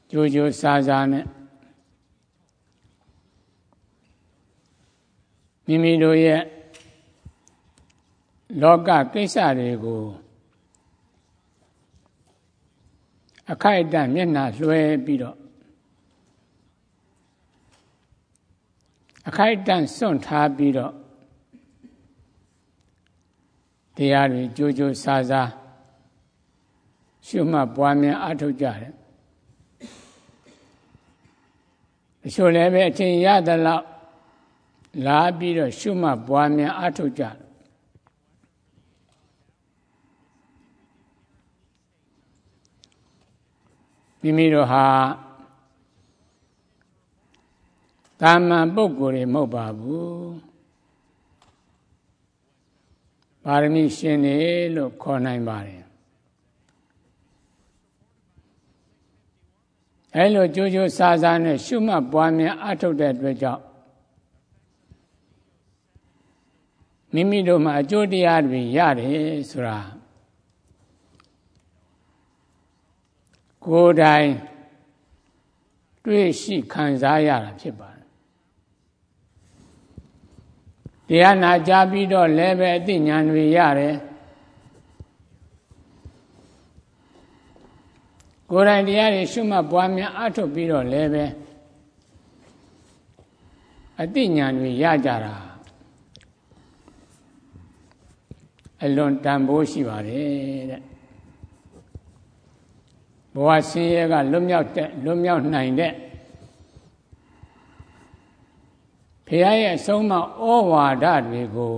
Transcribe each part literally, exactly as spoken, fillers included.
ကြိုးကြိုးစားစားနဲ့မိမိတို့ရဲ့လောကကိစ္စတွေကိုအခိုက်အတန့်မျက်နှာလွှဲပြီးတော့အခိုက်အတန့်စွန့်ထားပြီးတော့တရားတွေကြိုးကြိုးစားစားရှုမှတ်ပွားများအားထုတ်ကြတယ်အချို့လည်းပဲအချိန်ရသလောက်လာပြီးတော့ရှုမှတ်ပွားများအားထုတ်ကြတယ်မိမိတို့ဟာတာမန်ပုဂ္ဂိုလ်တွေမဟုတ်ပါဘူးပါရမီရှင်တွေလို့ခေါ်နိုင်ပါတယ်အဲလိုကြိုးကြိုးစားစားနဲ့ရှုမှတ်ပွားများအားထုတ်တဲ့အတွက်ကြောင့်မိမိတို့မှာအကျိုးတရားတွေရတယ်ဆိုတာကိုယ်တိုင်တွေ့ရှိခံစားရတာဖြစ်ပါတယ်တရားနာကြားပြီးတော့လည်းပဲအသိဉာဏ်တွေရတယ်ကိုယ်တိုင်တရားတွေရှုမှတ်ပွားများအားထုတ်ပြီးတော့လည်းပဲအသိဉာဏ်တွေရကြတာအလွန်တန်ဖိုးရှိပါတယ်တဲ့ဘဝဆင်းရဲကလွတ်မြောက်တဲ့လွတ်မြောက်နိုင်တဲ့ဘုရားရဲ့အဆုံးအမဩဝါဒတွေကို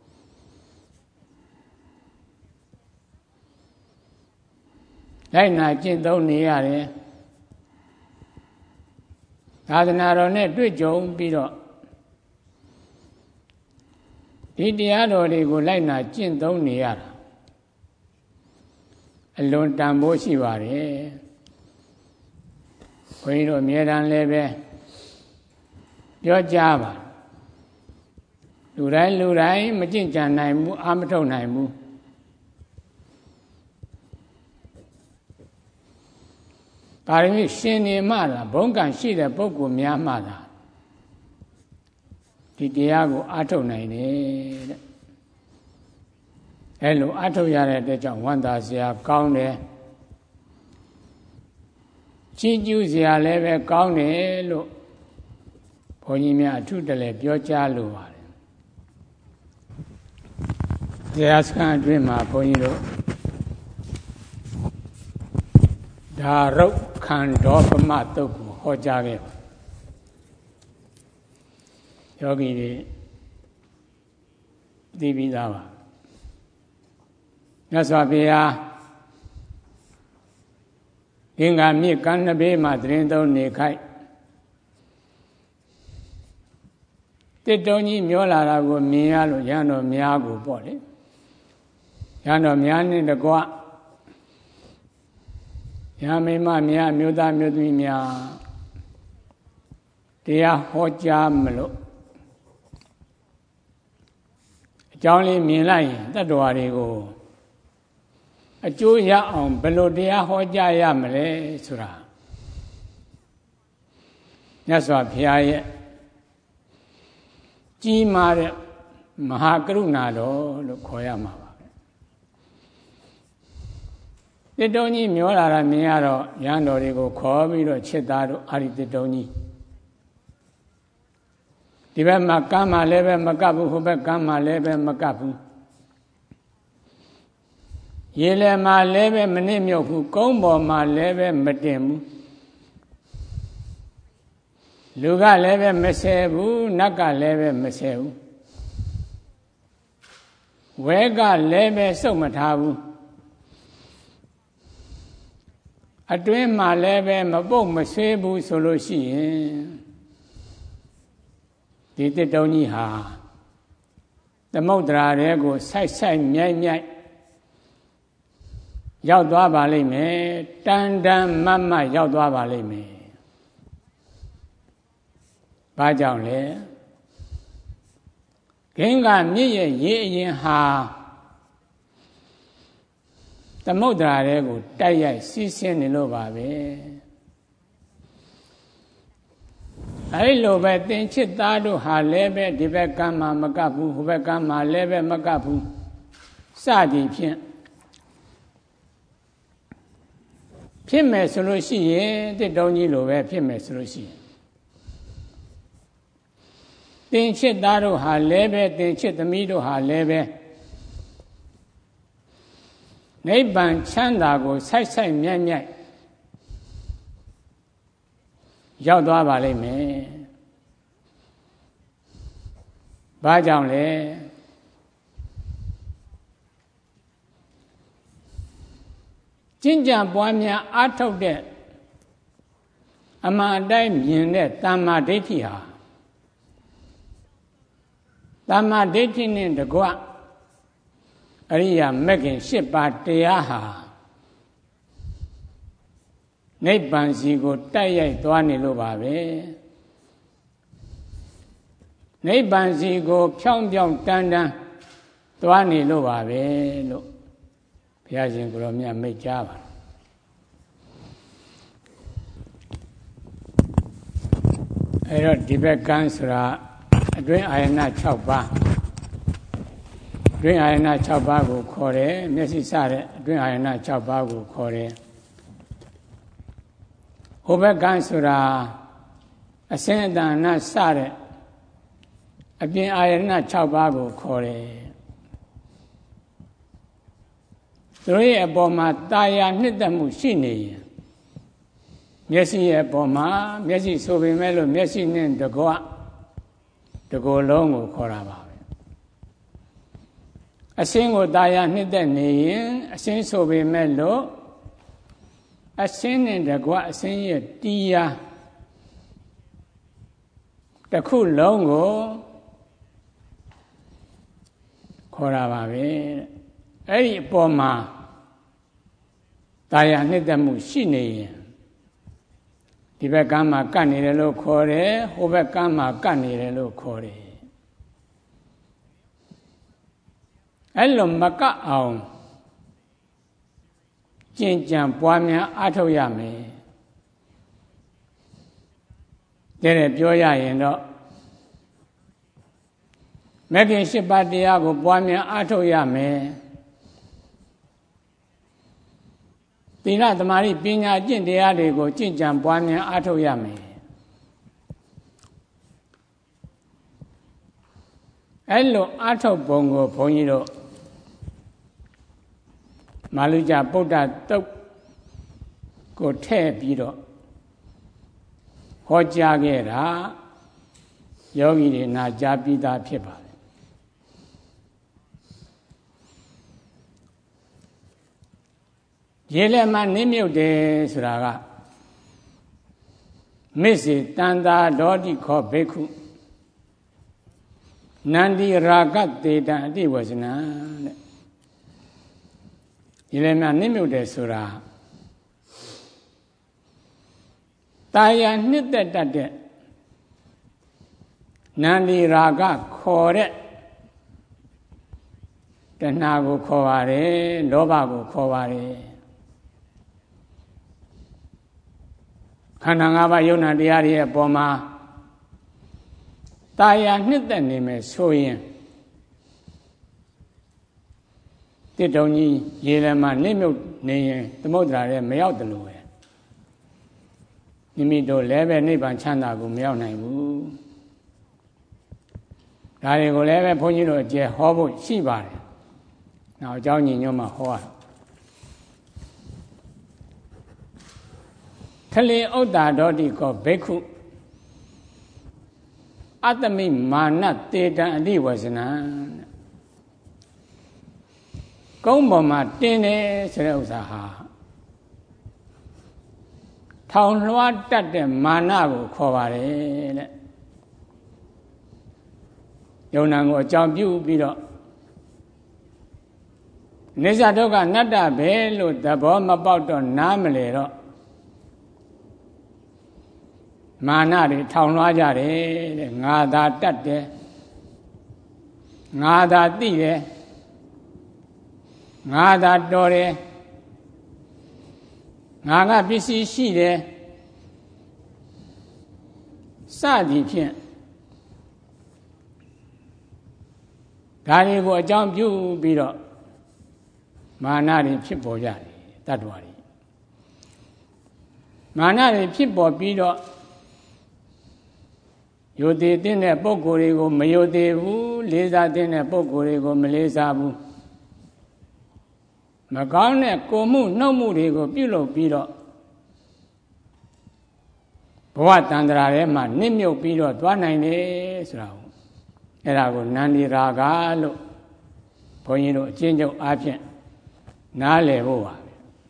လိုက်နာကျင့်သုံးနေရတယ်သာသနာတော်နဲ့တွေ့ကြုံပြီးတော့ဒီတရားတော်တွေကိုလိုက်နာကျင့်သုံးနေရတာအလွန်တန်ဖိုးရှိပါတယ်ဘုန်းကြီးတို့အမြဲတမ်းလည်းပဲပြောကြပါလူတိုင်းလူတိုင်းမကျင့်ကြံနိုင်ဘူးအာမထုတ်နိုင်ဘူးပါရမီရှင်နေမှသာဘုံကံရှိတဲ့ပုဂ္ဂိုလ်များမှသာဒီတရားကိုအားထုတ်နိုင်တယ်တဲ့အဲလိုအားထုတ်ရတဲ့အတွက်ကြောင့်ဝမ်းသာစရာကောင်းတယ်ချီးကျူးစရာလည်းပဲကောင်းတယ်လို့ဘုန်းကြီးများအထုတလဲပြောကြားလိုပါတယ်တရားစခန်းအတွင်းမှာဘုန်းကြီးတို့ဒါရုပ်ခန္ဓောပမတုတ်ကိုဟောကြားခဲ့ပါယောဂီတွေသိပြီးသားပါမြတ်စွာဘုရားအင်္ဂါမြစ်ကမ်းနဘေးမှာတရင်သုံးနေခိုက်တစ်တုံးကြီးမျောလာတာကိုမြင်ရလို့ရဟန်းတော်များကိုပေါ့လေရဟန်းတော်များနဲ့တကွရဟန်းမိန်းမများမြို့သားမြို့သမီးများတရားဟောကြားမလို့အကြောင်းလေးမြင်လိုက်ရင်တတ္တဝါတွေကိုအကျိုးရအောင်ဘယ်လိုတရားဟောကြားရမလဲဆိုတာမြတ်စွာဘုရားရဲ့ကြီးမားတဲ့မဟာကရုဏာတော်လို့ခေါ်ရမှာပါပဲတစ်တုံးကြီးမျောလာတာမြင်ရတော့ရဟန်းတော်တွေကိုခေါ်ပြီးတော့ချစ်သားတို့အာရိတစ်တုံးကြီးဒီဘက်မှာကမ်းမှာလည်းပဲမကပ်ဘူးဟိုဘက်ကမ်းမှာလည်းပဲမကပ်ဘူးရေလယ်မှာလည်းပဲမနစ်မြုပ်ဘူးကုန်းပေါ်မှာလည်းပဲမတင်ဘူးလူကလည်းပဲမဆဲဘူးနတ်ကလည်းပဲမဆဲဘူးဝဲကလည်းပဲစုပ်မထားဘူးအတွင်းမှာလည်းပဲမပုတ်မဆွေးဘူးဆိုလို့ရှိရင်ဒီတစ်တုံးကြီးဟာသမုဒ္ဒရာတွေကိုဆိုက်ဆိုက်မြိုက်မြိုက်ရောက်သွားပါလိမ့်မယ်တန်တန်မတ်မတ်ရောက်သွားပါလိမ့်မယ်ဘာကြောင့်လဲဂင်္ဂမြစ်ရဲ့ရေအရင်ဟာသမုဒ္ဒရာတွေကိုတိုက်ရိုက်စီးဆင်းနေလို့ပါပဲအဲ့လိုပဲသင်ချစ်သားတို့ဟာလည်းပဲဒီဘက်ကမ်းမှာမကပ်ဘူးဟိုဘက်ကမ်းမှာလည်းပဲမကပ်ဘူးစသည်ဖြင့်ဖြစ်မယ်ဆိုလို့ရှိရင်တစ်တုံးကြီးလိုပဲဖြစ်မယ်ဆိုလို့ရှိရင်သင်ချစ်သားတို့ဟာလည်းပဲသင်ချစ်သမီးတို့ဟာလည်းပဲနိဗ္ဗာန်ချမ်းသာကိုဆိုက်ဆိုက်မြတ်မြတ်ရောက်သွားပါလိမ့်မယ်။ဘာကြောင့်လဲကျင့်ကြံပွားများအားထုတ်တဲ့အမှန်အတိုင်းမြင်တဲ့တမ္မာဒိဋ္ဌိဟာတမ္မာဒိဋ္ဌိနဲ့တကွအရိယာမဂ်ခင်၈ပါးတရားဟာနိဗ္ဗာန်စီကိုတိုက်ရိုက်သွားနေလို့ပါပဲနိဗ္ဗာန်စီကိုဖြောင်းဖြောင်းတန်းတန်းသွားနေလို့ပါပဲလို့ဘုရားရှင်ကိုရောမြတ်မိတ်ကြားပါအဲ့တော့ဒီဘက်ကန်းဆိုတာအတွင်းအာယနာ၆ပါးအတွင်းအာယနာ၆ပါးကိုခေါ်တယ်မျက်စိစတဲ့အတွင်းအာယနာ၆ပါးကိုခေါ်တယ်ဟိုဘက်ကန်းဆိုတာအစင်းအတန်နာစတဲ့အပြင်အာယနာ၆ပါးကိုခေါ်တယ်သူတို့ရဲ့အပေါ်မှာတာယာနှစ်သက်မှုရှိနေရင်မျက်စိရဲ့အပေါ်မှာမျက်စိဆိုပေမဲ့လို့မျက်စိနဲ့တကွတကိုယ်လုံးကိုခေါ်တာပါပဲအစင်းကိုတာယာနှစ်သက်နေရင်အစင်းဆိုပေမဲ့လို့အစင်းနဲ့တကွအစင်းရဲ့တရားတစ်ခုလုံးကိုခေါ်တာပါပဲအဲ့ဒီအပေါ်မှာတာယာနှစ်သက်မှုရှိနေရင်ဒီဘက်ကမ်းမှာကပ်နေတယ်လို့ခေါ်တယ်ဟိုဘက်ကမ်းမှာကပ်နေတယ်လို့ခေါ်တယ်အဲ့လိုမကပ်အောင်ကျင့်ကြံပွားများအားထုတ်ရမယ်တဲ့တဲ့ပြောရရင်တော့မဂ္ဂင်၈ပါးတရားကိုပွားများအားထုတ်ရမယ်သီလသမာဓိပညာကျင့်တရားတွေကိုကျင့်ကြံပွားများအားထုတ်ရမယ်အဲ့လိုအားထုတ်ပုံကိုဘုန်းကြီးတို့မာလူကျဗုဒ္ဓတုတ်ကိုထည့်ပြီးတော့ဟောကြားခဲ့တာယောဂီတွေနာကြားပြီးသားဖြစ်ပါတယ်ရေလက်မှနင်းမြုပ်တယ်ဆိုတာကမစ္စေတန်တာဒေါတိခောဘိက္ခုနန္တိရာဂတေတံအတိဝဇနံတဲ့ရေလက်မှနင်းမြုပ်တယ်ဆိုတာတာယာနှစ်သက်တတ်တဲ့နန္တိရာဂခေါ်တဲ့တဏှာကိုခေါ်ပါတယ်လောဘကိုခေါ်ပါတယ်ခန္ဓာ၅ပါးယုံနာတရားတွေရဲ့အပေါ်မှာတာယာနှစ်သက်နေမယ်ဆိုရင်တစ်တုံကြီးရေလမှာနစ်မြုပ်နေရင်သမုဒ္ဒရာထဲမရောက်တယ်လို့ပဲမိမိတို့လည်းပဲနိဗ္ဗာန်ချမ်းသာကိုမရောက်နိုင်ဘူးဒါတွေကိုလည်းပဲဘုန်းကြီးတို့အကျယ်ဟောဖို့ရှိပါတယ်နောက်အကြောင်းညီညွတ်မှဟောရထလေဥဒ္ဒါဒေါတိကောဘိက္ခုအတ္တမိမာနတေတံအတိဝဇနံကုန်းပေါ်မှာတင်းတယ်ဆိုတဲ့ဥစ္စာဟာထောင်လွှားတတ်တဲ့မာနကိုခေါ်ပါတယ်တဲ့ယုံနာကိုအကြောင်းပြုပြီးတော့နိစ္စဒုက္ခအနတ္တပဲလို့သဘောမပေါက်တော့နားမလဲတော့မာနတွေထောင်လွှားကြတယ်တဲ့ငါသာတတ်တယ်ငါသာသိတယ်ငါသာတော်တယ်ငါကပစ္စည်းရှိတယ်စစသည်ဖြင့်ဒါတွေကိုအကြောင်းပြုပြီးတော့မာနတွေဖြစ်ပေါ်ကြတယ်တတ္တဝါတွေမာနတွေဖြစ်ပေါ်ပြီးတော့ယုတ်သေးတဲ့ပုဂ္ဂိုလ်တွေကိုမယုတ်သေးဘူးလေးစားတဲ့ပုဂ္ဂိုလ်တွေကိုမလေးစားဘူးမကောင်းတဲ့ကိုယ်မှုနှုတ်မှုတွေကိုပြုလုပ်ပြီးတော့ဘဝတန်ត្រာထဲမှာနစ်မြုပ်ပြီးတော့သွားနိုင်တယ်ဆိုတာကိုအဲ့ဒါကိုနန္ဒီရာဂလို့ဘုန်းကြီးတို့အချင်းချုပ်အားဖြင့်နားလည်ဖို့ပါ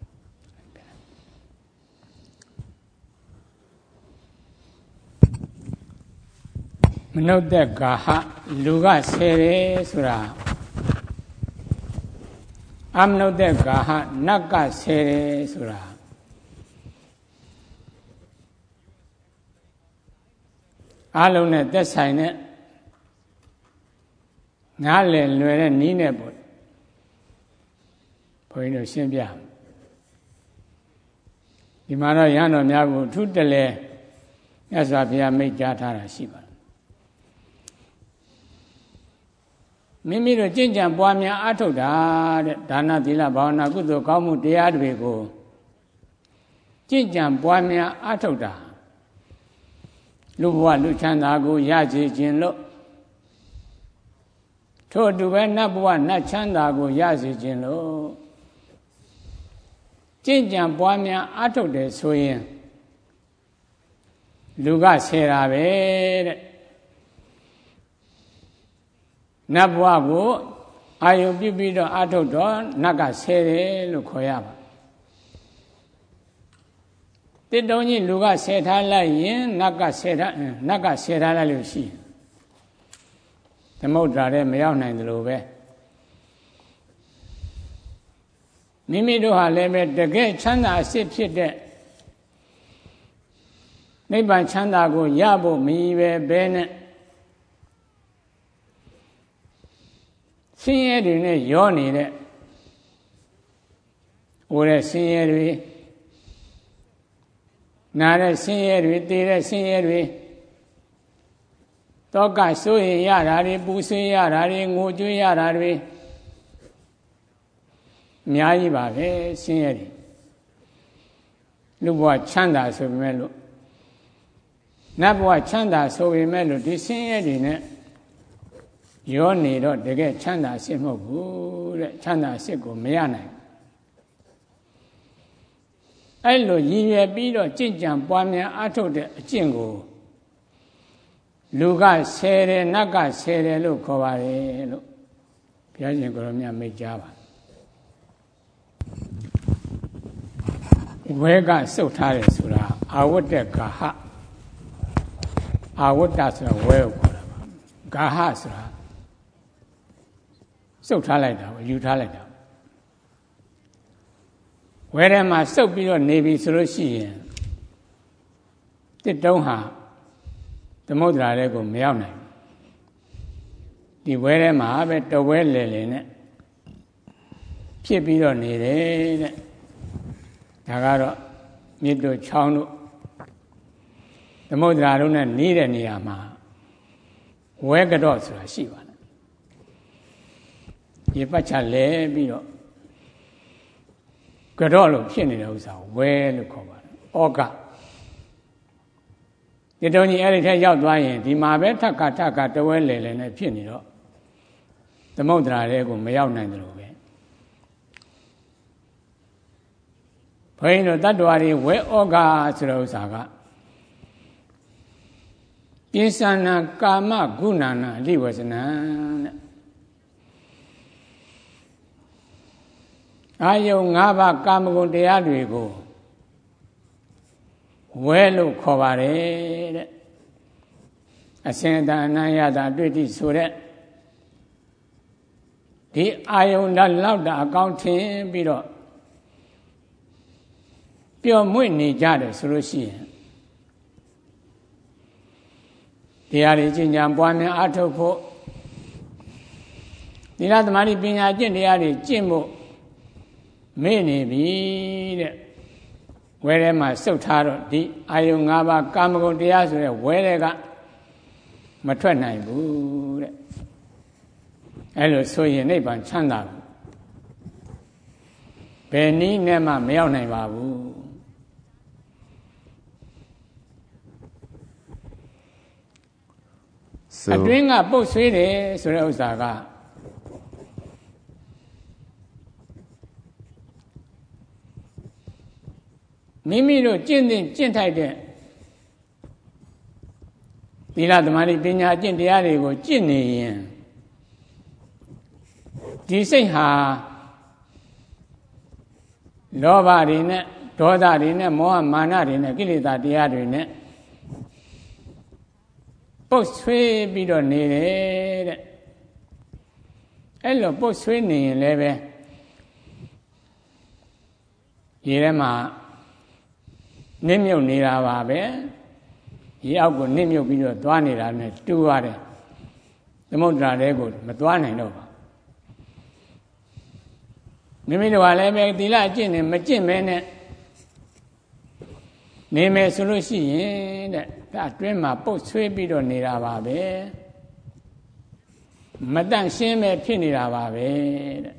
မနုဿဂါဟလူကဆယ်တယ်ဆိုတာအမနုဿဂါဟနတ်ကဆယ်တယ်ဆိုတာအလုံးနဲ့သက်ဆိုင်တဲ့နားလည်လွယ်တဲ့နည်းနဲ့ပေါ့ဘုန်းကြီးတို့ရှင်းပြဒီမှာတော့ရဟန်းတော်များကိုအထူးတလဲမြတ်စွာဘုရားမိန့်ကြားထားတာရှိပါတယ်မိမိတို့ကျင့်ကြံပွားများအားထုတ်တာတဲ့ဒါနသီလဘာဝနာကုသိုလ်ကောင်းမှုတရားတွေကိုကျင့်ကြံပွားများအားထုတ်တာလူဘဝလူချမ်းသာကိုရစေခြင်းလို့ထို့အတူပဲနတ်ဘဝနတ်ချမ်းသာကိုရစေခြင်းလို့ကျင့်ကြံပွားများအားထုတ်တယ်ဆိုရင်လူကဆယ်တာပဲတဲ့နတ်ဘဝကိုအာယုပြုပြီးတော့အားထုတ်တော့နတ်ကဆယ်တယ်လို့ခေါ်ရပါတစ်တုံးကြီးလူကဆယ်ထားလိုက်ရင်နတ်ကဆယ်ထားနတ်ကဆယ်ထားလိုက်လို့ရှိရင်သမုဒ္ဒရာထဲမရောက်နိုင်တယ်လို့ပဲမိမိတို့ဟာလည်းပဲတကယ်ချမ်းသာအစစ်ဖြစ်တဲ့နိဗ္ဗာန်ချမ်းသာကိုရဖို့မရပဲဘဲနဲ့ဆင်းရဲတွေနဲ့ရောနေတဲ့ဟိုတဲ့ဆင်းရဲတွေနာတဲ့ဆင်းရဲတွေတည်တဲ့ဆင်းရဲတွေတောကဆိုရင်ရတာတွေပူဆွေးရတာတွေငိုကြွေးရတာတွေအများကြီးပါပဲဆင်းရဲတွေလူဘဝချမ်းသာဆိုပေမဲ့လို့နတ်ဘဝချမ်းသာဆိုပေမဲ့လို့ဒီဆင်းရဲတွေနဲ့ရောနေတော့တကယ်ချမ်းသာစစ်မဟုတ်ဘူးတဲ့ချမ်းသာစစ်ကိုမရနိုင်အဲ့လိုရည်ရွယ်ပြီးတော့ကြင်ကြံပွားများအားထုတ်တဲ့အကျင့်ကိုလူကဆယ်တယ်နတ်ကဆယ်တယ်လို့ခေါ်ပါတယ်လို့ဘုရားရှင်ကိုရောမြတ်မိတ်ကြားပါဝဲကစုတ်ထားတယ်ဆိုတာအာဝတ္တဂါဟအာဝတ္တဆိုတာဝဲကိုခေါ်တာပါဂါဟဆိုတာစုတ်ထားလိုက်တာယူထားလိုက်တာဝဲထဲမှာစုတ်ပြီးတော့နေပြီဆိုလို့ရှိရင်တစ်တုံးဟာသမုဒ္ဒရာထဲကိုမရောက်နိုင်ဘူးဒီဝဲထဲမှာပဲတဝဲလေလေနဲ့ဖြစ်ပြီးတော့နေတယ်တဲ့ဒါကတော့မြစ်တို့ချောင်းတို့သမုဒ္ဒရာတို့နဲ့နေတဲ့နေရာမှာဝဲကတော့ဆိုတာရှိပါတယ်ရေပတ်ချလဲပြီးတော့ကတော့လို့ဖြစ်နေတဲ့ဥစ္စာဝဲလို့ခေါ်ပါတယ်ဩကဒီတုံးကြီးအဲ့ဒီထက်ရောက်သွားရင်ဒီမှာပဲထက်ကထက်ကတဝဲလေလေနဲ့ဖြစ်နေတော့သမုဒ္ဒရာတွေကိုမရောက်နိုင်တယ်လို့ပဲဘုန်းကြီးတို့တတ္တဝါတွေဝဲဩဃဆိုတဲ့ဥစ္စာကပိဿနာကာမဂုဏနာအလိဝဇနံတဲ့အာယုံ၅ပါးကာမဂုဏ်တရားတွေကိုဝဲလို့ခေါ်ပါတယ်တဲ့အစဉ်တန်အနံ့ရတာတွေ့တိဆိုတဲ့ဒီအာယုံလောက်တာအကောင်းထင်ပြီးတော့ပျော်မွေ့နေကြတယ်ဆိုလို့ရှိရင်တရားတွေကျင့်ကြံပွားများအားထုတ်ဖို့သီလသမာဓိပညာကျင့်တရားတွေကျင့်ဖို့မေ့နေပြီတဲ့ဝဲထဲမှာစုပ်ထားတော့ဒီအာယုံ၅ပါးကာမဂုဏ်တရားဆိုတဲ့ဝဲတွေကမထွက်နိုင်ဘူးတဲ့အဲ့လိုဆိုရင်နိဗ္ဗာန်ချမ်းသာဘူးဘယ်နည်းနဲ့မှမရောက်နိုင်ပါဘူးအတွင်းကပုတ်ဆွေးတယ်ဆိုတဲ့ဥစ္စာကမိမိတို့ကျင့်တဲ့ကျင့်ထိုက်တဲ့သီလသမာဓိပညာကျင့်တရားတွေကိုကျင့်နေရင်ဒီစိတ်ဟာလောဘတွေနဲ့ဒေါသတွေနဲ့မောဟမာနတွေနဲ့ကိလေသာတရားတွေနဲ့ပုတ်ဆွေးပြီးတော့နေတယ်တဲ့အဲ့လိုပုတ်ဆွေးနေရင်လည်းပဲရေထဲမှာနစ်မြုပ်နေတာပါပဲရေအောက်ကိုနစ်မြုပ်ပြီးတော့သွားနေတာနဲ့တူရတယ်သမုဒ္ဒရာထဲကိုမသွားနိုင်တော့ပါမိမိတို့ကလည်းပဲသီလအကျင့်နဲ့မကျင့်မဲနဲ့နေမယ်ဆိုလို့ရှိရင်တဲ့အတွင်းမှာပုတ်ဆွေးပြီးတော့နေတာပါပဲမတန့်ရှင်းပဲဖြစ်နေတာပါပဲတဲ့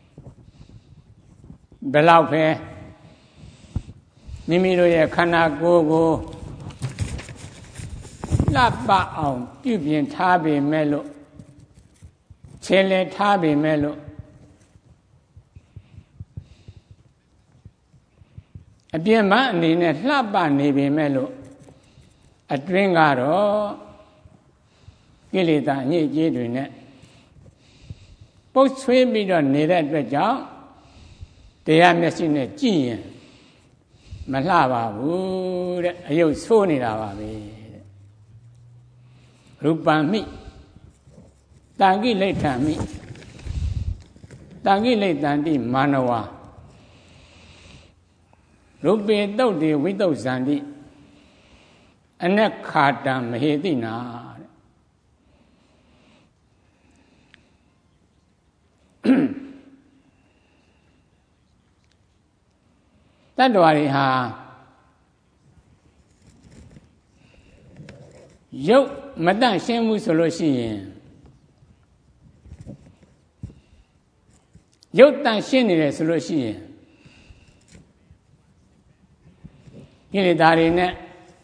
ဘယ်လောက်ပဲမိမိတို့ရဲ့ခန္ဓာကိုယ်ကိုလှပအောင်ပြုပြင်ထားပေမဲ့လို့ခြေလဲထားပေမဲ့လို့အပြင်မှာအနေနဲ့လှပနေပေမဲ့လို့အတွင်းကတော့ကိလေသာအညစ်အကြေးတွေနဲ့ပုတ်ဆွေးပြီးတော့နေတဲ့အတွက်ကြောင့်တရားမျက်စိနဲ့ကြည့်ရင်မလှပါဘူးတဲ့အယုတ်ဆိုးနေတာပါပဲတဲ့ရူပံမိတံကိလိဋ္ဌံမိတံကိလိဋ္ဌံတိမာနဝရူပေတုတ်တေဝိတုဇ္ဇန္တိအနက္ခာတံမဟေတိနာတဲ့တတ္တဝါတွေဟာရုပ်မတန့်ရှင်းဘူးဆိုလို့ရှိရင်ရုပ်တန့်ရှင်းနေတယ်ဆိုလို့ရှိရင်ကိလေသာတွေနဲ့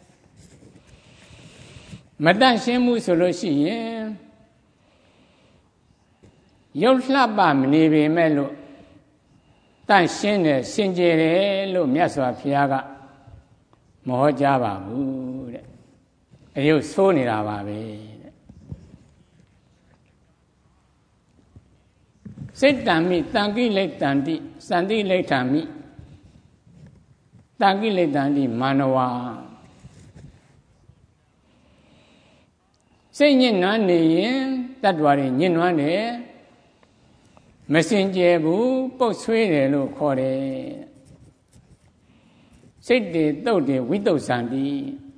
မတန့်ရှင်းမှုဆိုလို့ရှိရင်ရုပ်လှပမနေပေမဲ့လို့တန့်ရှင်းတယ်စင်ကြယ်တယ်လို့မြတ်စွာဘုရားကမဟောကြားပါဘူးတဲ့အယုတ်ဆိုးနေတာပါပဲတဲ့စိတ်တံမိတံကိလေတံတိစန္တိလိဋ္ဌံမိတံကိလေတံတိမာနဝစိတ်ညစ်နွမ်းနေရင်တတ္တဝါတွေညစ်နွမ်းတယ်မစင်ကြယ်ဘူးပုတ်ဆွေးတယ်လို့ခေါ်တယ်စိတ်တွေတုတ်တွေဝိတုဇ္ဇန္တိ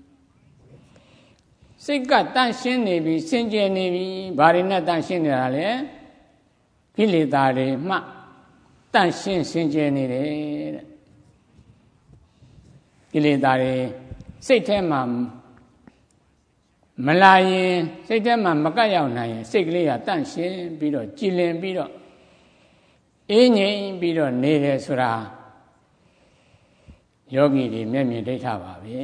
စိတ်ကတန့်ရှင်းနေပြီစင်ကြယ်နေပြီဘာတွေနဲ့တန့်ရှင်းနေတာလဲကိလေသာတွေမှတန့်ရှင်းစင်ကြယ်နေတယ်တဲ့ကိလေသာတွေစိတ်ထဲမှာမလာရင်စိတ်ထဲမှာမကပ်ရောက်နိုင်ရင်စိတ်ကလေးကတန့်ရှင်းပြီးတော့ကြည်လင်ပြီးတော့အေးငြိမ်ပြီးတော့နေတယ်ဆိုတာယောဂီတွေမျက်မြင်ဒိဋ္ဌပါပဲ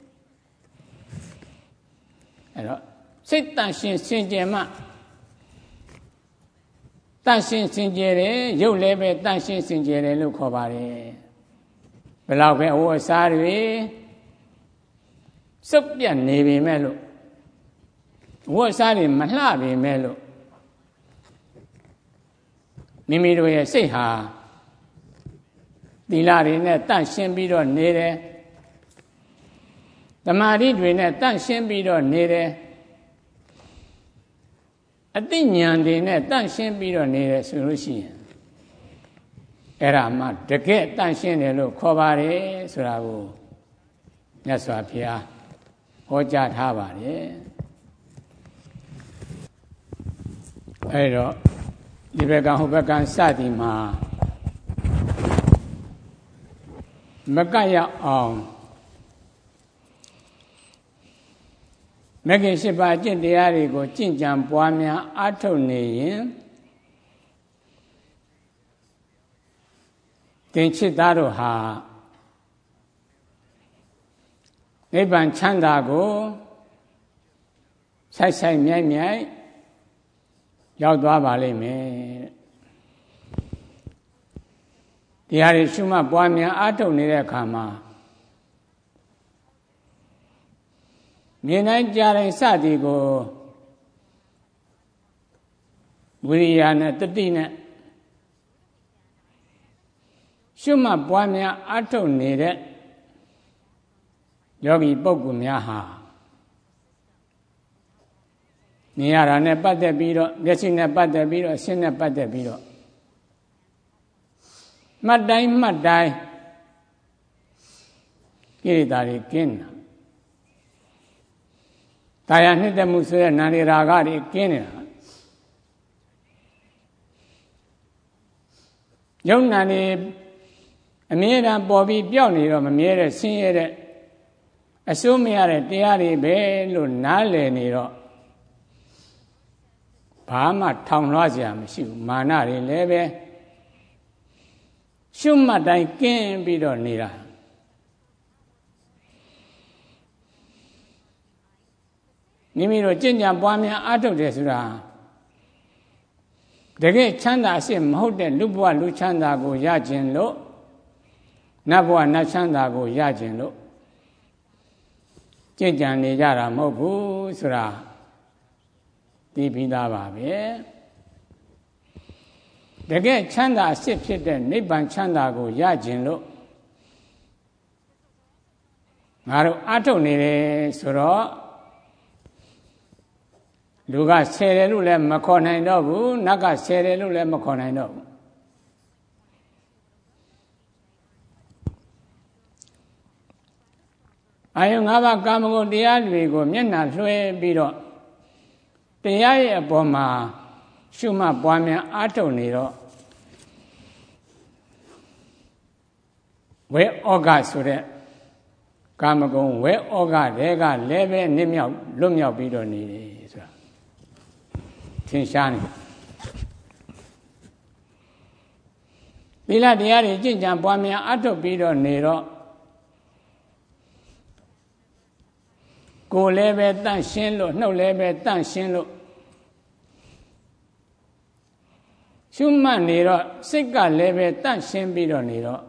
အဲ့တော့စိတ်တန့်ရှင်းစင်ကြယ်မှတန့်ရှင်းစင်ကြယ်တယ်ရုပ်လည်းပဲတန့်ရှင်းစင်ကြယ်တယ်လို့ခေါ်ပါတယ်ဘယ်လောက်ပဲအဝတ်အစားတွေစုပ်ပြတ်နေပေမဲ့လို့အဝတ်အစားတွေမလှပေမဲ့လို့မိမိတို့ရဲ့စိတ်ဟာသီလတွေနဲ့တန့်ရှင်းပြီးတော့နေတယ်သမာဓိတွေနဲ့တန့်ရှင်းပြီးတော့နေတယ်အသိဉာဏ်တွေနဲ့တန့်ရှင်းပြီးတော့နေတယ်ဆိုလို့ရှိရင်အဲ့ဒါမှတကယ်တန့်ရှင်းတယ်လို့ခေါ်ပါတယ်ဆိုတာကိုမြတ်စွာဘုရားဟောကြားထားပါတယ်အဲ့တော့ဒီဘက်ကဟိုဘက်ကစသည်မှာမကပ်ရအောင်မဂ္ဂင်၈ပါးအကျင့်တရားတွေကိုကျင့်ကြံပွားများအားထုတ်နေရင်သင်ချစ်သားတို့ဟာနိဗ္ဗာန်ချမ်းသာကိုဆိုင်ဆိုင်မြိုက်မြိုက်ရောက်သွားပါလိမ့်မယ်တရားတွေရှုမှတ်ပွားများအားထုတ်နေတဲ့အခါမှာမြင်တိုင်းကြားတိုင်းစသည်ကိုဝိရိယနဲ့တတိနဲ့ရှုမှတ်ပွားများအားထုတ်နေတဲ့ယောဂီပုဂ္ဂိုလ်များဟာမြင်ရတာနဲ့ပတ်သက်ပြီးတော့မျက်စိနဲ့ပတ်သက်ပြီးတော့ရှင်းနဲ့ပတ်သက်ပြီးတော့မှတ်တိုင်းမှတ်တိုင်းကိရိတာတွေကင်းတာတာယာနှစ်သက်မှုဆိုတဲ့နာရီရာဂတွေကင်းနေတာယုံနာနေအမြဲတမ်းပေါ်ပြီးပြောက်နေတော့မမြဲတဲ့ဆင်းရဲတဲ့အစိုးမရတဲ့တရားတွေပဲလို့နားလည်နေတော့ဘာမှထောင်လွှားစရာမရှိဘူးမာနတွေလည်းပဲရှုမှတ်တိုင်းကင်းပြီးတော့နေတာမိမိတို့ကျင့်ကြံပွားများအားထုတ်တယ်ဆိုတာတကယ်ချမ်းသာအစစ်မဟုတ်တဲ့လူဘဝလူချမ်းသာကိုရခြင်းလို့နတ်ဘဝနတ်ချမ်းသာကိုရခြင်းလို့ကြင်ကြံနေကြတာမဟုတ်ဘူးဆိုတာသိပြီးသားပါပဲတကယ်ချမ်းသာအစစ်ဖြစ်တဲ့နိဗ္ဗာန်ချမ်းသာကိုရခြင်းလို့ငါတို့အားထုတ်နေတယ်ဆိုတော့လူကဆယ်တယ်လို့လည်းမခေါ်နိုင်တော့ဘူးနတ်ကဆယ်တယ်လို့လည်းမခေါ်နိုင်တော့ဘူးအာယုံ၅ပါးကာမဂုဏ်တရားတွေကိုမျက်နှာလွှဲပြီးတော့တရားရဲ့အပေါ်မှာရှုမှတ်ပွားများအားထုတ်နေတော့ဝေဩဃဆိုတဲ့ကာမဂုဏ်ဝေဩဃတွေကလည်းပဲနစ်မြောက်လွတ်မြောက်ပြီးတော့နေတယ်ဆိုတာသင်ရှားနေသီလတရားတွေကျင့်ကြံပွားများအားထုတ်ပြီးတော့နေတော့ကိုယ်လည်းပဲတန့်ရှင်းလို့နှုတ်လည်းပဲတန့်ရှင်းလို့ရှုမှတ်နေတော့စိတ်ကလည်းပဲတန့်ရှင်းပြီးတော့နေတော့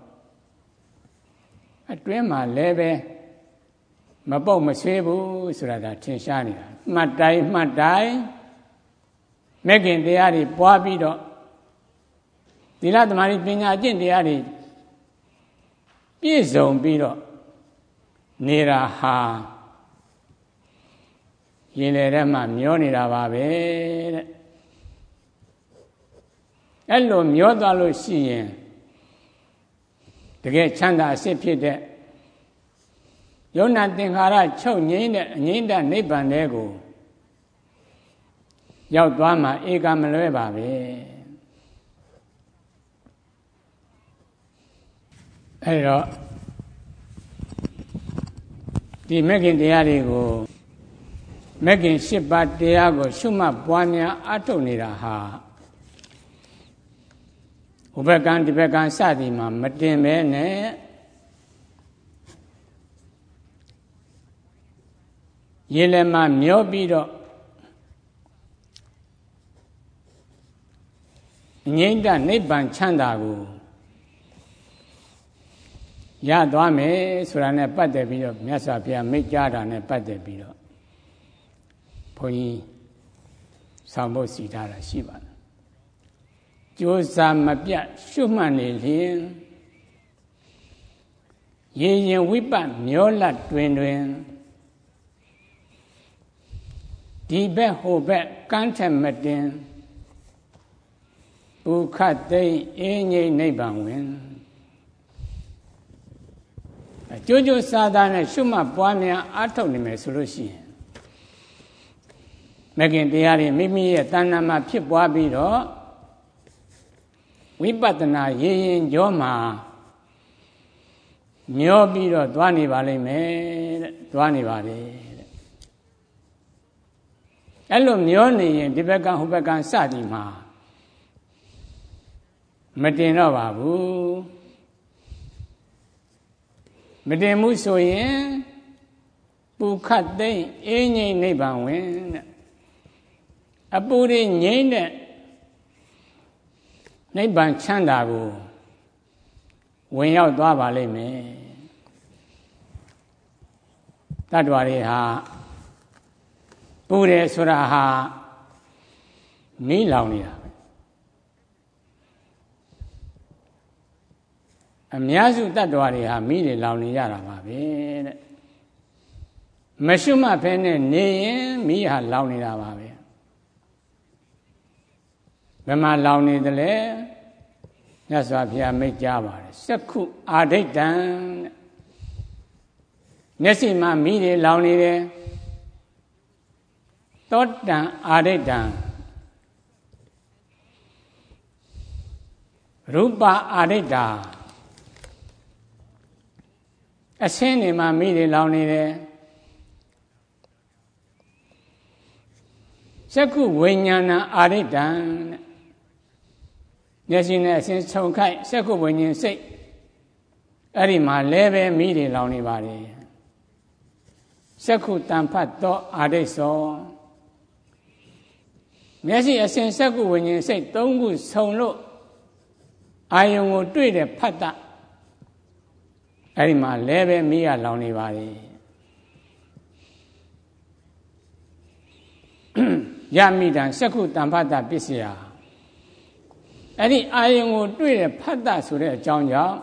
အတွင်းမှာလည်းပဲမပုတ်မဆွေးဘူးဆိုတာဒါထင်ရှားနေတာမှတ်တိုင်းမှတ်တိုင်းမဲ့ခင်တရားတွေပွားပြီးတော့သီလသမာဓိပညာအကျင့်တရားတွေပြည့်စုံပြီးတော့နေတာဟာရင်လေထဲမှာမျောနေတာပါပဲတဲ့အဲ့လိုမျောသွားလို့ရှိရင်တကယ်ချမ်းသာအစစ်ဖြစ်တဲ့ယုံနာသင်္ခါရချုပ်ငြိမ့်တဲ့အငြိမ့်တဲ့နိဗ္ဗာန်တွေကိုရောက်သွားမှဧကမလွဲပါပဲအဲ့တော့ဒီမဂ္ဂင်တရားတွေကိုမဂ္ဂင်၈ပါးတရားကိုရှုမှတ်ပွားများအားထုတ်နေတာဟာဟိုဘက်ကံဒီဘက်ကံစသည်မှာမတင်ပဲနဲ့ရေလည်းမှမျောပြီးတော့ငြိမ့်တဲ့နိဗ္ဗာန်ချမ်းသာကိုရသွားမယ်ဆိုတာနဲ့ပတ်သက်ပြီးတော့မြတ်စွာဘုရားမိန့်ကြားတာနဲ့ပတ်သက်ပြီးတော့ဘုန်းကြီးဆောင်ဖို့စီထားတာရှိပါတယ်ကြိုးစားမပြတ်ရှုမှတ်နေလျင်ရေရင်ဝိပတ်မျောလတ်တွင်တွင်ဒီဘက်ဟိုဘက်ကန်းထက်မတင်ပုခတ်သိအင်းငိမ့်နိဗ္ဗာန်ဝင်ကြိုးကြိုးစားစားနဲ့ရှုမှတ်ပွားများအားထုတ်နေမယ်ဆိုလို့ရှိရင်မဂ္ဂင်တရားတွေမိမိရဲ့တဏ္ဍာမှာဖြစ်ပွားပြီးတော့ဝိပဿနာရေရင်ကြောမှာမျောပြီးတော့သွားနေပါလိမ့်မယ်တဲ့သွားနေပါလေတဲ့အဲ့လိုမျောနေရင်ဒီဘက်ကဟိုဘက်ကစသည်မှာမတင်တော့ပါဘူးမတင်မှုဆိုရင်ပူခတ်သိမ့်အင်းငိမ့်နိဗ္ဗာန်ဝင်တဲ့အပူတွေငြိမ့်တဲ့နိဗ္ဗာန်ချမ်းသာကိုဝင်ရောက်သွားပါလိမ့်မယ်တတ္တဝါတွေဟာပူတယ်ဆိုတာဟာမီးလောင်နေတာပဲအများစုတတ္တဝါတွေဟာမီးတွေလောင်နေရတာပါပဲတဲ့မရှုမှတ်ဖဲနဲ့နေရင်မီးဟာလောင်နေတာပါပဲဘယ်မှာလောင်နေသလဲမြတ်စွာဘုရားမိန့်ကြားပါတယ်စက္ခုအာဒိဋ္ဌံမျက်စိမှာမီးတွေလောင်နေတယ်သောတံအာဒိဋ္ဌံရူပအာဒိဋ္ဌာအရှင်းနေမှာမီးတွေလောင်နေတယ်စက္ခုဝိညာဏအာဒိဋ္ဌံမျက်စိနဲ့အရှင်းဆုံခိုက်စက္ခုဝိညာဉ်စိတ်အဲ့ဒီမှာလဲပဲမီးတွေလောင်နေပါတယ်စက္ခုတံဖတ်သောအာဒိဋ္ဌောမျက်စိအရှင်းစက္ခုဝိညာဉ်စိတ်သုံးခုဆုံလို့အာယုံကိုတွေ့တဲ့ဖတ်တာအဲ့ဒီမှာလဲပဲမီးကလောင်နေပါလေယမိတံစက္ခုတံဖတ်တာပစ္စယအဲ့ဒီအာယုံကိုတွေ့တဲ့ဖတ်တာဆိုတဲ့အကြောင်းကြောင့်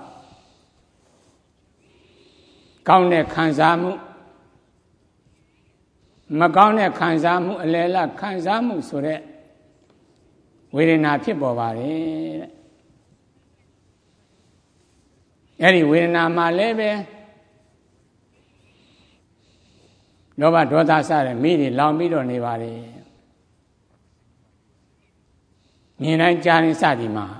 ကောင်းတဲ့ခံစားမှုမကောင်းတဲ့ခံစားမှုအလယ်လခံစားမှုဆိုတဲ့ဝေဒနာဖြစ်ပေါ်ပါတယ်တဲ့အဲ့ဒီဝေဒနာမှာလည်းပဲလောဘဒေါသစတဲ့မိတွေလောင်ပြီးတော့နေပါလေမြင်တိုင်းကြားရင်စသည်မှာ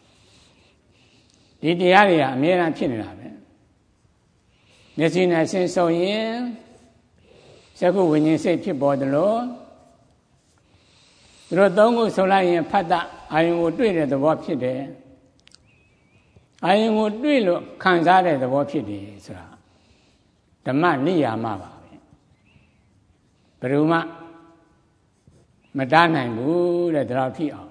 ဒီတရားတွေကအမြဲတမ်းဖြစ်နေတာပဲမျက်စိနဲ့ဆင်းဆုံရင်စက္ခုဝိညာဉ်စိတ်ဖြစ်ပေါ်တယ်လို့သူတို့သုံးခုဆုံလိုက်ရင်ဖတ်တာအာယုံကိုတွေ့တဲ့သဘောဖြစ်တယ်အာယုံကိုတွေ့လို့ခံစားတဲ့သဘောဖြစ်တယ်ဆိုတာဓမ္မနိယာမပါပဲဘယ်သူမှမတားနိုင်ဘူးတဲ့ဒါတော့ဖြစ်အောင်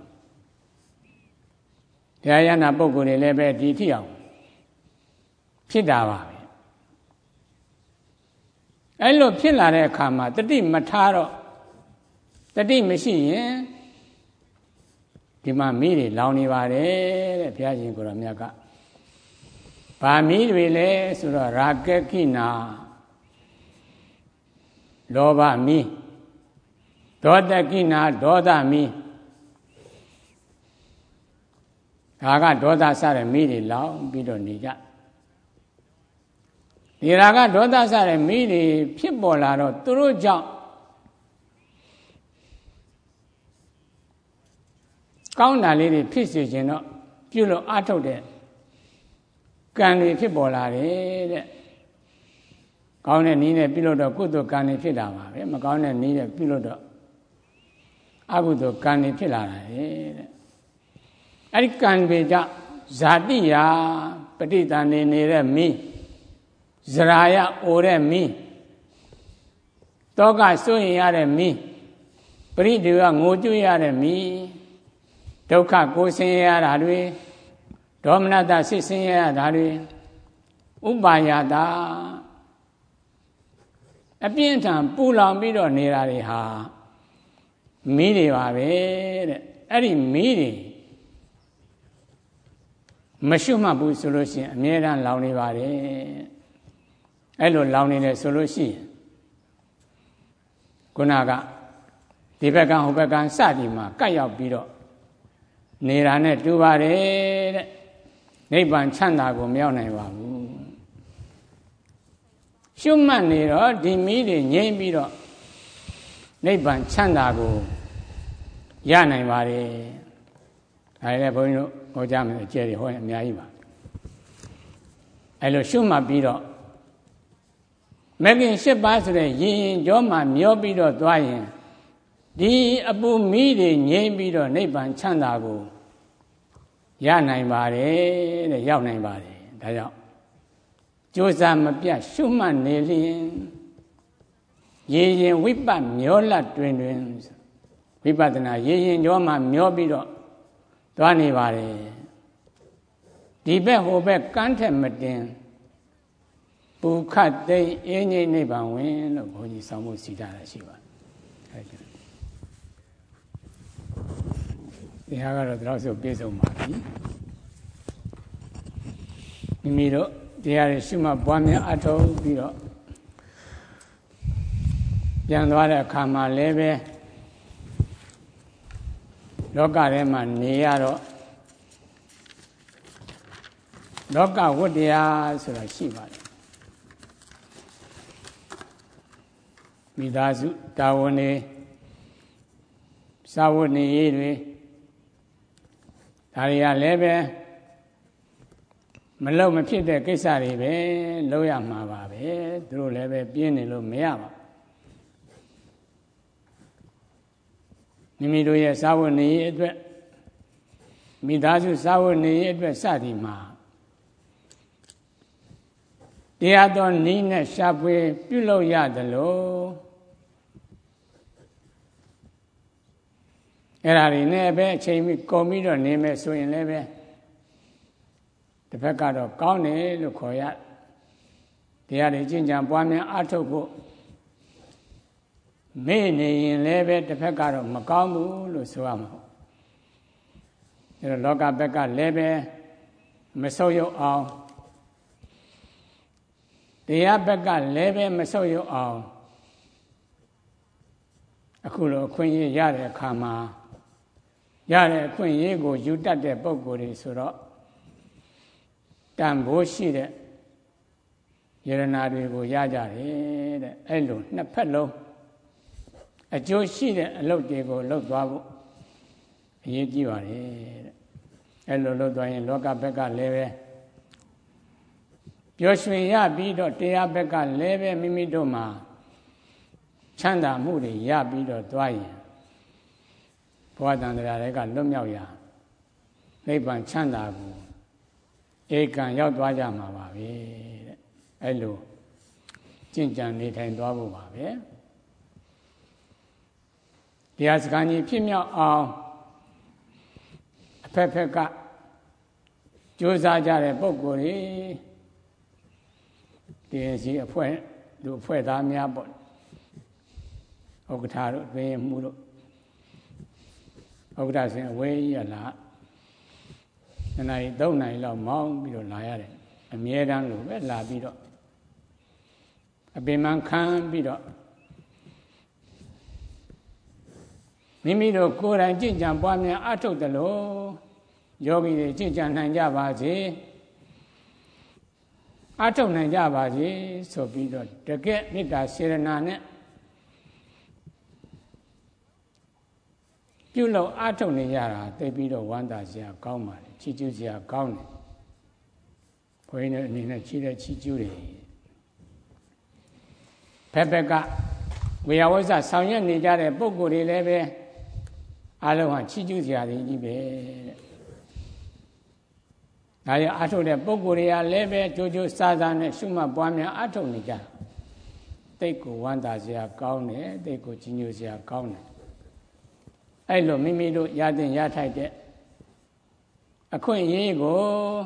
တရားရနာပုဂ္ဂိုလ်တွေလည်းပဲဒီဖြစ်အောင်ဖြစ်တာပါပဲအဲ့လိုဖြစ်လာတဲ့အခါမှာတတိမထားတော့တတိမရှိရင်ဒီမှာမီးတွေလောင်နေပါတယ်တဲ့ဘုရားရှင်ကိုယ်တော်မြတ်ကဗာမီးတွေလဲဆိုတော့ရာဂကိနာလောဘမီးဒေါသကိနာဒေါသမီးဒါကဒေါသစတဲ့မီးတွေလောင်ပြီးတော့နေကြဒီရာဂဒေါသစတဲ့မီးတွေဖြစ်ပေါ်လာတော့သူတို့ကြောင့်ကောင်းတာလေးတွေဖြစ်စေခြင်းတော့ပြုလို့အထုတ်တဲ့ကံတွေဖြစ်ပေါ်လာတယ်တဲ့ကောင်းတဲ့နည်းနဲ့ပြုလို့တော့ကုသိုလ်ကံတွေဖြစ်တာပါပဲမကောင်းတဲ့နည်းနဲ့ပြုလို့တော့အကုသိုလ်ကံတွေဖြစ်လာတယ်တဲ့အဲ့ဒီကံတွေကြောင့်ဇာတိယာပဋိသန္ဓေနေတဲ့မီးဇရာယအိုတဲ့မီးတောကစိုးရင်ရတဲ့မီးပရိဒေဝငိုကြွရတဲ့မီးဒုက္ခကိုဆင်းရဲရတာတွေဒေါမနတဆစ်ဆင်းရဲရတာတွေဥပါယတာအပြင်းထန်ပူလောင်ပြီးတော့နေတာတွေဟာမီးတွေပါပဲတဲ့အဲ့ဒီမီးတွေမရှုမှတ်ဘူးဆိုလို့ရှိရင်အမြဲတမ်းလောင်နေပါတယ်အဲ့လိုလောင်နေတယ်ဆိုလို့ရှိရင်ခုနကဒီဘက်ကဟိုဘက်ကစသည်မှာကတ်ရောက်ပြီးတော့နေတာနဲ့တူပါတယ်တဲ့နိဗ္ဗာန်ချမ်းသာကိုမရောက်နိုင်ပါဘူးရှုမှတ်နေတော့ဒီမီးတွေငြိမ့်ပြီးတော့နိဗ္ဗာန်ချမ်းသာကိုရနိုင်ပါတယ်ဒါလည်းဘုန်းကြီးတို့ဟောကြားမယ်အကျယ်တွေဟောရင်အများကြီးပါအဲလိုရှုမှတ်ပြီးတော့မဂ္ဂင်၈ပါးဆိုတဲ့ရင်ရင်ကြောမှမျောပြီးတော့သွားရင်ဒီအပူမီးတွေငြိမ်းပြီးတော့နိဗ္ဗာန်ချမ်းသာကိုရနိုင်ပါတယ်တဲ့ရောက်နိုင်ပါတယ်ဒါကြောင့်ကြိုးစားမပြတ်ရှုမှတ်နေလျင်ရေရင်ဝိပတ်မျောလတ်တွင်တွင်ဝိပဿနာရေရင်ကြောမှမျောပြီးတော့သွားနေပါတယ်ဒီဘက်ဟိုဘက်ကန်းထက်မတင်ပူခတ်သိမ်းအင်းငိမ့်နိဗ္ဗာန်ဝင်လို့ဘုန်းကြီးဆောင်းဖို့စီထားတာရှိပါတယ်တရားကတော့ဒီလောက်ဆိုပြည့်စုံပါပြီမိမိတို့တရားတွေရှုမှတ်ပွားများအထောက်ပြီးတော့ပြန်သွားတဲ့အခါမှာလည်းပဲလောကထဲမှာနေရတော့လောကဝတ္တရားဆိုတာရှိပါတယ်မိသားစုတာဝန်တွေစာဝတ်နေရေးတွေဒါတွေကလည်းပဲမလုံမဖြစ်တဲ့ကိစ္စတွေပဲလုပ်ရမှာပါပဲသူတို့လည်းပဲပြင်းနေလို့မရပါမိမိတို့ရဲ့စာဝတ်နေရေးအတွက်မိသားစုစာဝတ်နေရေးအတွက်စသည်မှာတရားတော်နည်းနဲ့ရှာဖွေပြုလုပ်ရသလိုအဲ့ဒါတွေနဲ့ပဲအချိန်မိကုန်ပြီးတော့နေမယ်ဆိုရင်လည်းပဲတစ်ဖက်ကတော့ကောင်းတယ်လို့ခေါ်ရတရားတွေကျင့်ကြံပွားများအားထုတ်ဖို့မေ့နေရင်လည်းပဲတစ်ဖက်ကတော့မကောင်းဘူးလို့ဆိုရမှာအဲ့တော့လောကဘက်ကလည်းပဲမဆုတ်ယုတ်အောင်တရားဘက်ကလည်းပဲမဆုတ်ယုတ်အောင်အခုလိုအခွင့်အရေးရတဲ့အခါမှာရတဲ့အခွင့်အရေးကိုယူတတ်တဲ့ပုဂ္ဂိုလ်တွေဆိုတော့တန်ဖိုးရှိတဲ့ယရနာတွေကိုရကြတယ်တဲ့အဲ့လိုနှစ်ဖက်လုံးအကျိုးရှိတဲ့အလုပ်တွေကိုလုပ်သွားဖို့အရေးကြီးပါတယ်တဲ့အဲ့လိုလုပ်သွားရင်လောကဘက်ကလည်းပဲပျော်ရွှင်ရပြီးတော့တရားဘက်ကလည်းပဲမိမိတို့မှာချမ်းသာမှုတွေရပြီးတော့သွားရင်ဘဝတန်တရားတွေကလွတ်မြောက်ရာနိဗ္ဗာန်ချမ်းသာကိုဧကံရောက်သွားကြမှာပါပဲတဲ့အဲ့လိုကျင့်ကြံနေထိုင်သွားဖို့ပါပဲတရားစကားကြီးဖြစ်မြောက်အောင်အဖက်ဖက်ကကြိုးစားကြတဲ့ပုဂ္ဂိုလ်တွေတရားစီအဖွဲ့လူအဖွဲ့သားများပေါ့ဥက္ကဋ္ဌတို့အတွင်းမှုတို့ဥက္ကဋ္ဌဆိုရင်အဝေးကြီးရလားနှစ်နာရီသုံးနာရီလောက်မောင်းပြီးတော့လာရတယ်အမြဲတမ်းလို့ပဲလာပြီးတော့အပင်မခံပြီးတော့မိမိတို့ကိုယ်တိုင်ကြင်ကြံပွားများအထုတ်တယ်လို့ယောဂီတွေကြင်ကြံနိုင်ကြပါစေအထုတ်နိုင်ကြပါစေဆိုပြီးတော့တကယ်မေတ္တာစေရနာနဲ့ပြုလို့အထုတ်နေရတာသိပြီးတော့ဝမ်းသာစရာကောင်းပါတယ်ချီးကျူးစရာကောင်းတယ်ဘုန်းကြီးတို့အနေနဲ့ချီးတဲ့ချီးကျူးတယ်ဖက်ဖက်ကဝေယဝိဇ္ဇဆောင်ရွက်နေကြတဲ့ပုဂ္ဂိုလ်တွေလည်းပဲအားလုံးဟာချီးကျူးစရာတွေကြီးပဲတဲ့ဒါရအထုတ်တဲ့ပုဂ္ဂိုလ်တွေကလည်းပဲကြိုးကြိုးစားစားနဲ့ရှုမှတ်ပွားများအထုတ်နေကြတိတ်ကိုဝမ်းသာစရာကောင်းတယ်တိတ်ကိုကြီးညိုစရာကောင်းတယ်အဲ့လိုမိမိတို့ရတဲ့ရထိုက်တဲ့အခွင့်အရေးကို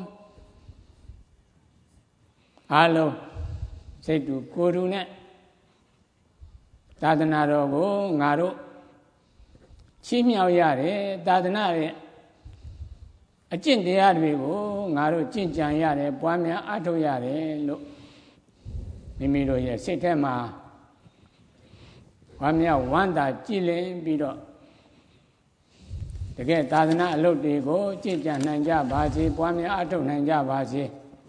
အားလုံးစိတ်တူကိုယ်တူနဲ့သာသနာတော်ကိုငါတို့ချီးမြှောက်ရတယ်သာသနာရဲ့အကျင့်တရားတွေကိုငါတို့ကျင့်ကြံရတယ်ပွားများအားထုတ်ရတယ်လို့မိမိတို့ရဲ့စိတ်ထဲမှာပွားများဝမ်းသာကြည်လင်ပြီးတော့တကယ်သာသနာအလုပ်တွေကိုကျင့်ကြံနိုင်ကြပါစေပွားများအားထုတ်နိုင်ကြပါစေ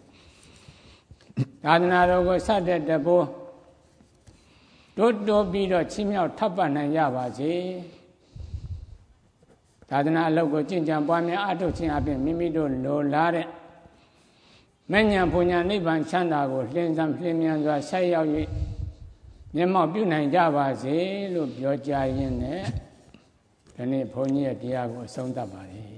သာသနာတော်ကိုဆက်တဲ့တပိုးတိုးတိုးပြီးတော့ချီးမြှောက်ထပ်ပတ်နိုင်ကြပါစေသာသနာအလုပ်ကိုကျင့်ကြံပွားများအားထုတ်ခြင်းအပြင်မိမိတို့လိုလားတဲ့မဉ္ဇဉ်ဘုံညာနိဗ္ဗာန်ချမ်းသာကိုလင်းစမ်းလင်းမြန်စွာဆက်ရောက်၍မျက်မှောက်ပြုနိုင်ကြပါစေလို့ပြောကြားရင်းနဲ့ဒီနေ့ဘုန်းကြီးရဲ့တရားကိုအဆုံးသတ်ပါလေ